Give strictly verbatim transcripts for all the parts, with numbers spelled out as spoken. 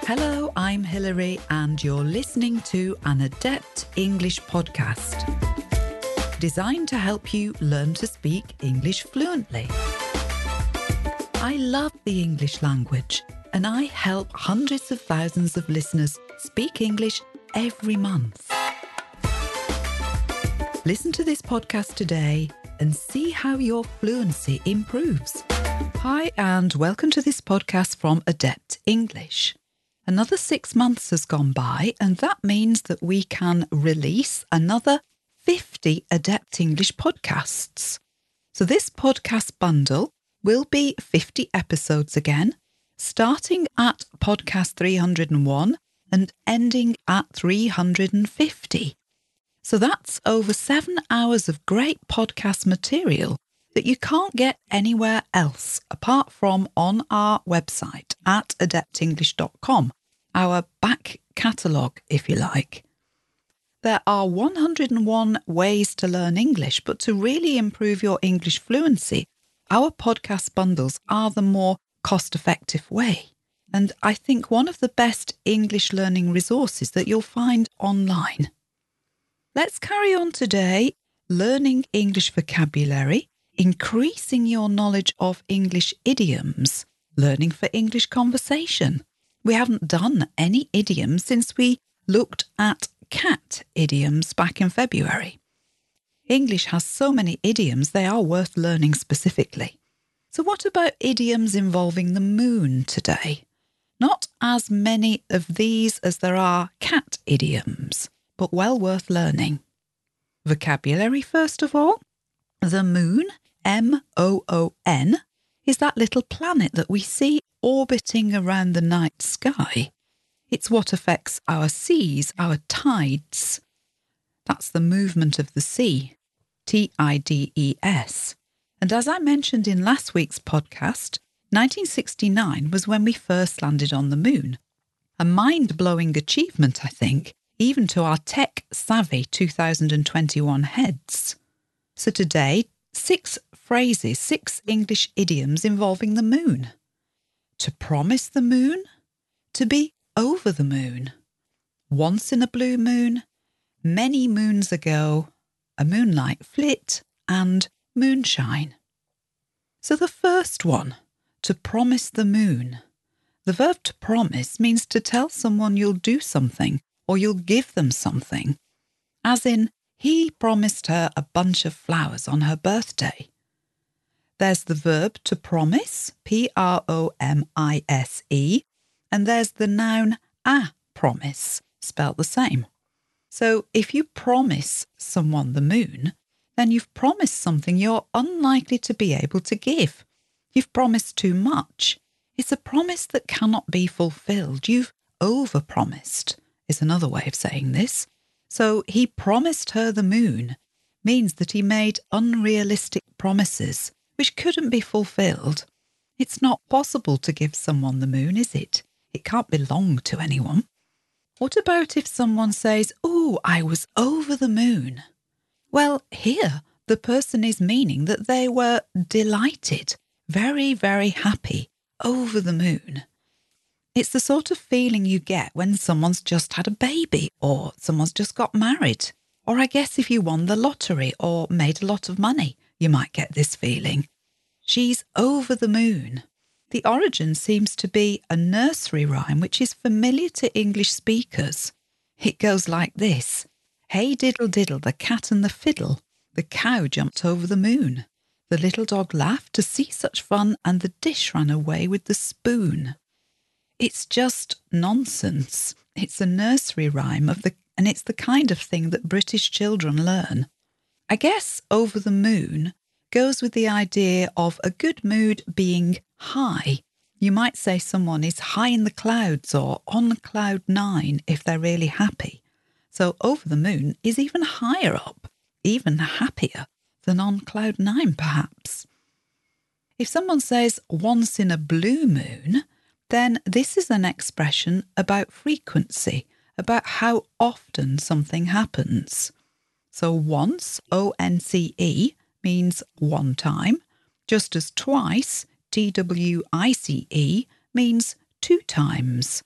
Hello, I'm Hilary and you're listening to an Adept English podcast, designed to help you learn to speak English fluently. I love the English language and I help hundreds of thousands of listeners speak English every month. Listen to this podcast today and see how your fluency improves. Hi and welcome to this podcast from Adept English. Another six months has gone by and that means that we can release another fifty Adept English podcasts. So this podcast bundle will be fifty episodes again, starting at podcast three hundred one and ending at three hundred fifty. So that's over seven hours of great podcast material that you can't get anywhere else apart from on our website at adept english dot com, our back catalogue, if you like. There are one hundred one ways to learn English, but to really improve your English fluency, our podcast bundles are the more cost-effective way. And I think one of the best English learning resources that you'll find online. Let's carry on today, learning English vocabulary, increasing your knowledge of English idioms, learning for English conversation. We haven't done any idioms since we looked at cat idioms back in February. English has so many idioms, they are worth learning specifically. So what about idioms involving the moon today? Not as many of these as there are cat idioms, but well worth learning. Vocabulary first of all. The moon, M O O N, is that little planet that we see orbiting around the night sky. It's what affects our seas, our tides. That's the movement of the sea, T I D E S. And as I mentioned in last week's podcast, nineteen sixty-nine was when we first landed on the moon. A mind-blowing achievement, I think, even to our tech-savvy two thousand twenty-one heads. So today, six phrases, six English idioms involving the moon. To promise the moon, to be over the moon, once in a blue moon, many moons ago, a moonlight flit, and moonshine. So the first one, to promise the moon. The verb to promise means to tell someone you'll do something or you'll give them something. As in, he promised her a bunch of flowers on her birthday. There's the verb to promise, P R O M I S E, and there's the noun a promise, spelt the same. So if you promise someone the moon, then you've promised something you're unlikely to be able to give. You've promised too much. It's a promise that cannot be fulfilled. You've overpromised, is another way of saying this. So he promised her the moon means that he made unrealistic promises which couldn't be fulfilled. It's not possible to give someone the moon, is it? It can't belong to anyone. What about if someone says, "Oh, I was over the moon"? Well, here the person is meaning that they were delighted, very, very happy, over the moon. It's the sort of feeling you get when someone's just had a baby or someone's just got married. Or I guess if you won the lottery or made a lot of money, you might get this feeling. She's over the moon. The origin seems to be a nursery rhyme which is familiar to English speakers. It goes like this. Hey diddle diddle, the cat and the fiddle. The cow jumped over the moon. The little dog laughed to see such fun and the dish ran away with the spoon. It's just nonsense. It's a nursery rhyme of the, and it's the kind of thing that British children learn. I guess over the moon goes with the idea of a good mood being high. You might say someone is high in the clouds or on cloud nine if they're really happy. So over the moon is even higher up, even happier than on cloud nine perhaps. If someone says once in a blue moon, then this is an expression about frequency, about how often something happens. So once, O N C E, means one time, just as twice, T W I C E, means two times.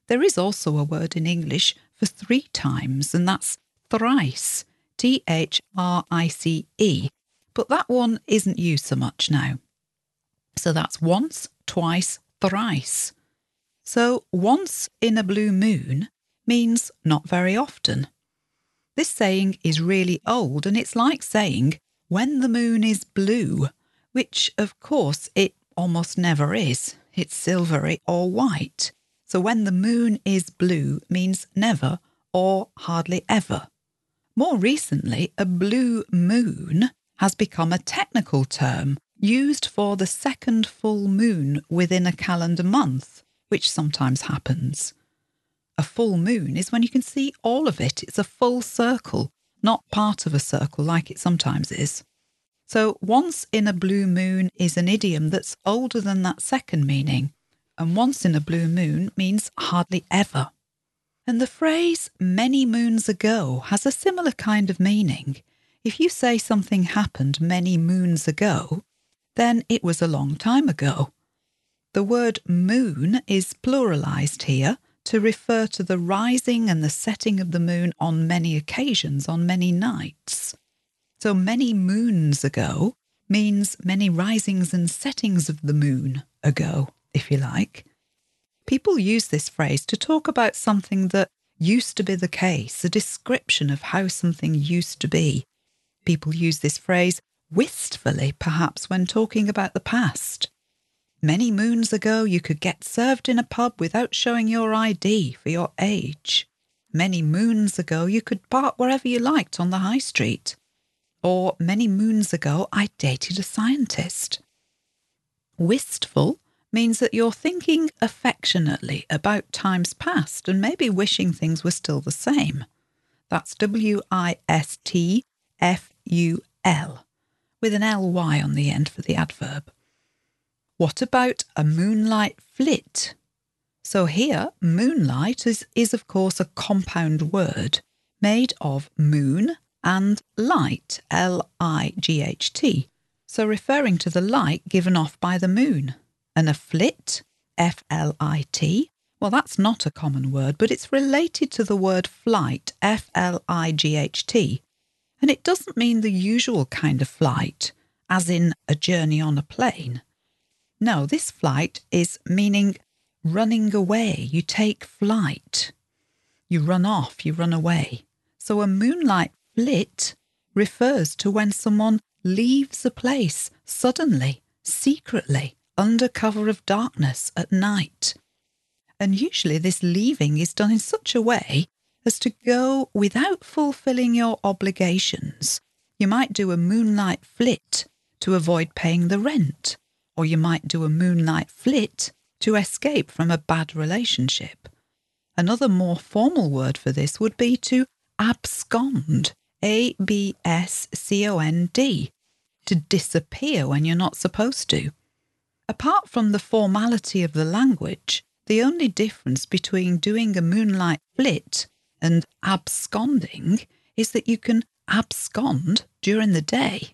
There is also a word in English for three times, and that's thrice, T H R I C E, but that one isn't used so much now. So that's once, twice, thrice. So once in a blue moon means not very often. This saying is really old, and it's like saying when the moon is blue, which of course it almost never is. It's silvery or white. So when the moon is blue means never or hardly ever. More recently, a blue moon has become a technical term used for the second full moon within a calendar month, which sometimes happens. A full moon is when you can see all of it. It's a full circle, not part of a circle like it sometimes is. So once in a blue moon is an idiom that's older than that second meaning, and once in a blue moon means hardly ever. And the phrase many moons ago has a similar kind of meaning. If you say something happened many moons ago, then it was a long time ago. The word moon is pluralised here to refer to the rising and the setting of the moon on many occasions, on many nights. So many moons ago means many risings and settings of the moon ago, if you like. People use this phrase to talk about something that used to be the case, a description of how something used to be. People use this phrase wistfully, perhaps, when talking about the past. Many moons ago, you could get served in a pub without showing your I D for your age. Many moons ago, you could park wherever you liked on the high street. Or many moons ago, I dated a scientist. Wistful means that you're thinking affectionately about times past and maybe wishing things were still the same. That's W I S T F U L, with an L Y on the end for the adverb. What about a moonlight flit? So here, moonlight is, is of course a compound word made of moon and light, L I G H T, so referring to the light given off by the moon. And a flit, F L I T, well, that's not a common word, but it's related to the word flight, F L I G H T, and it doesn't mean the usual kind of flight, as in a journey on a plane. No, this flight is meaning running away. You take flight. You run off, you run away. So a moonlight flit refers to when someone leaves a place suddenly, secretly, under cover of darkness at night. And usually this leaving is done in such a way as to go without fulfilling your obligations. You might do a moonlight flit to avoid paying the rent, or you might do a moonlight flit to escape from a bad relationship. Another more formal word for this would be to abscond, A B S C O N D, to disappear when you're not supposed to. Apart from the formality of the language, the only difference between doing a moonlight flit and absconding is that you can abscond during the day.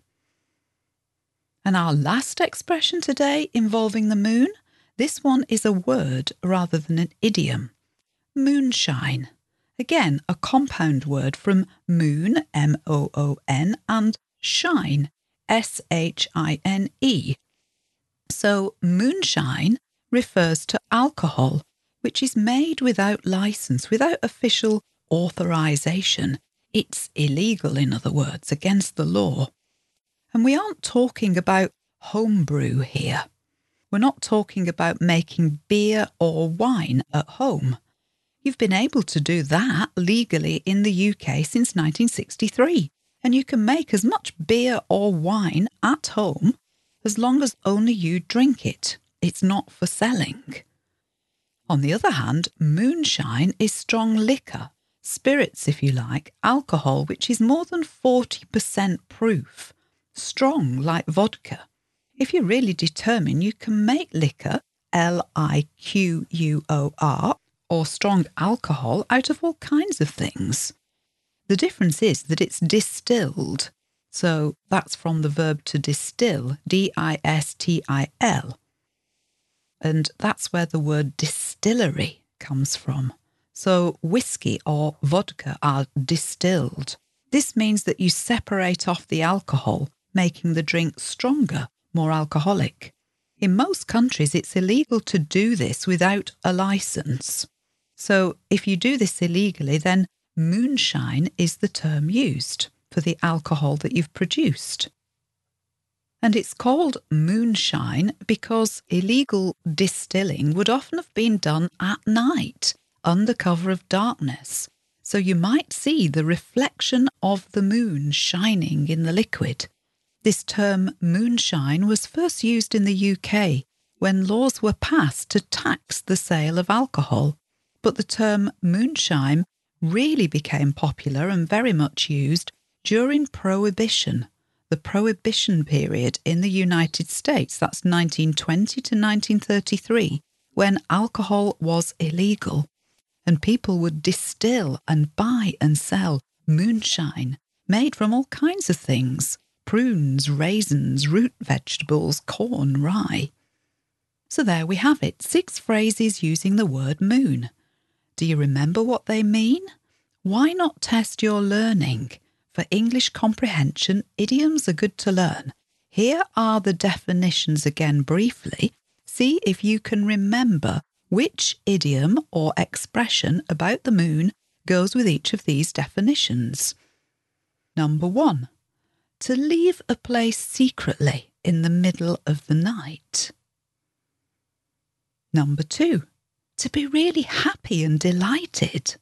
And our last expression today involving the moon, this one is a word rather than an idiom. Moonshine. Again, a compound word from moon, M O O N, and shine, S H I N E. So moonshine refers to alcohol, which is made without licence, without official authorisation. It's illegal, in other words, against the law. And we aren't talking about homebrew here. We're not talking about making beer or wine at home. You've been able to do that legally in the U K since nineteen sixty-three, and you can make as much beer or wine at home as long as only you drink it. It's not for selling. On the other hand, moonshine is strong liquor, spirits if you like, alcohol which is more than forty percent proof, strong like vodka. If you're really determined, you can make liquor, L I Q U O R, or strong alcohol out of all kinds of things. The difference is that it's distilled. So that's from the verb to distill, D I S T I L. And that's where the word distillery comes from. So whiskey or vodka are distilled. This means that you separate off the alcohol, making the drink stronger, more alcoholic. In most countries, it's illegal to do this without a licence. So if you do this illegally, then moonshine is the term used for the alcohol that you've produced. And it's called moonshine because illegal distilling would often have been done at night, under cover of darkness. So you might see the reflection of the moon shining in the liquid. This term moonshine was first used in the U K when laws were passed to tax the sale of alcohol. But the term moonshine really became popular and very much used during Prohibition, the Prohibition period in the United States. That's nineteen twenty to nineteen thirty-three, when alcohol was illegal. And people would distill and buy and sell moonshine, made from all kinds of things: prunes, raisins, root vegetables, corn, rye. So there we have it, six phrases using the word moon. Do you remember what they mean? Why not test your learning? For English comprehension, idioms are good to learn. Here are the definitions again briefly. See if you can remember which idiom or expression about the moon goes with each of these definitions. Number one, to leave a place secretly in the middle of the night. Number two, to be really happy and delighted.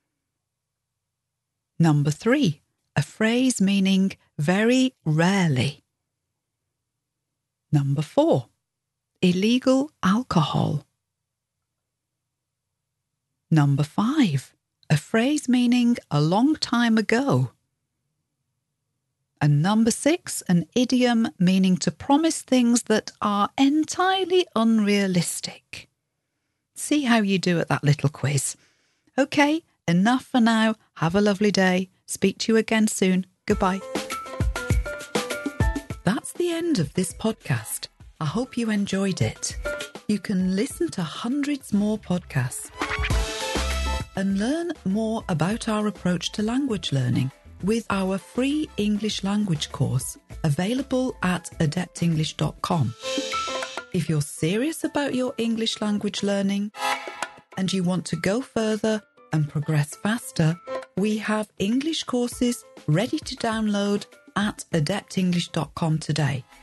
Number three, a phrase meaning very rarely. Number four, illegal alcohol. Number five, a phrase meaning a long time ago. And number six, an idiom meaning to promise things that are entirely unrealistic. See how you do at that little quiz. Okay, enough for now. Have a lovely day. Speak to you again soon. Goodbye. That's the end of this podcast. I hope you enjoyed it. You can listen to hundreds more podcasts and learn more about our approach to language learning with our free English language course available at adept english dot com. If you're serious about your English language learning and you want to go further and progress faster, we have English courses ready to download at adept english dot com today.